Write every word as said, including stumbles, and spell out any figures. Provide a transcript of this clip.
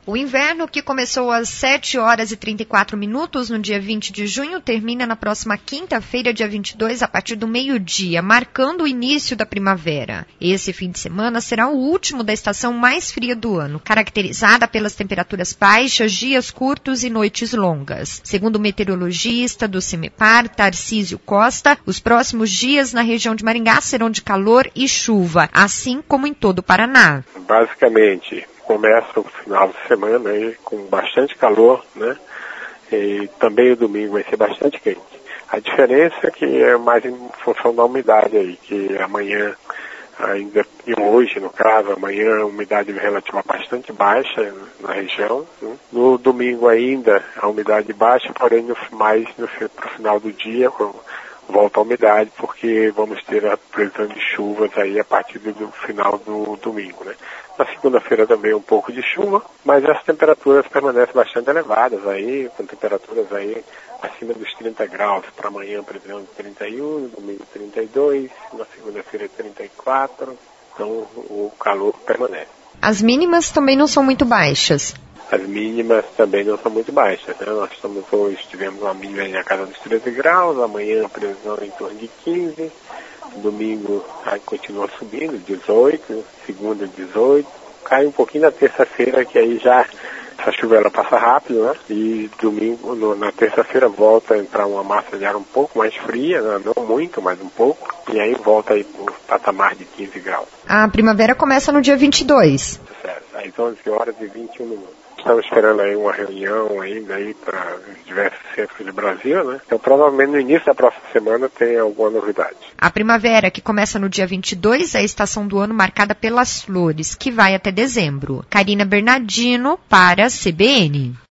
O inverno, que começou às sete horas e trinta e quatro minutos no dia vinte de junho, termina na próxima quinta-feira, dia vinte e dois, a partir do meio-dia, marcando o início da primavera. Esse fim de semana será o último da estação mais fria do ano, caracterizada pelas temperaturas baixas, dias curtos e noites longas. Segundo o meteorologista do CIMEPAR, Tarcísio Costa, os próximos dias na região de Maringá serão de calor e chuva, assim como em todo o Paraná. Basicamente, começa o final de semana aí com bastante calor, né? E também o domingo vai ser bastante quente. A diferença é que é mais em função da umidade aí, que amanhã, ainda e hoje no caso, amanhã a umidade relativa bastante baixa na região. Né? No domingo ainda a umidade baixa, porém no, mais no pro final do dia volta a umidade, porque vamos ter a previsão de chuvas aí a partir do final do domingo, né? Na segunda-feira também um pouco de chuva, mas as temperaturas permanecem bastante elevadas aí, com temperaturas aí acima dos trinta graus. Para amanhã, previsão de trinta e um, domingo trinta e dois, na segunda-feira trinta e quatro, então o calor permanece. As mínimas também não são muito baixas. As mínimas também não são muito baixas, né? Nós estamos hoje, tivemos uma mínima na casa dos treze graus, amanhã a previsão em torno de quinze, domingo aí continua subindo, dezoito, segunda dezoito, cai um pouquinho na terça-feira, que aí já essa chuva ela passa rápido, né? E domingo, no, na terça-feira volta a entrar uma massa de ar um pouco mais fria, né? Não muito, mas um pouco, e aí volta aí para o patamar de quinze graus. A primavera começa no dia vinte e dois. Certo, às onze horas e vinte e um minutos. Estamos esperando aí uma reunião ainda aí para os diversos centros do Brasil, né? Então provavelmente no início da próxima semana tem alguma novidade. A primavera, que começa no dia vinte e dois, é a estação do ano marcada pelas flores, que vai até dezembro. Karina Bernardino para a C B N.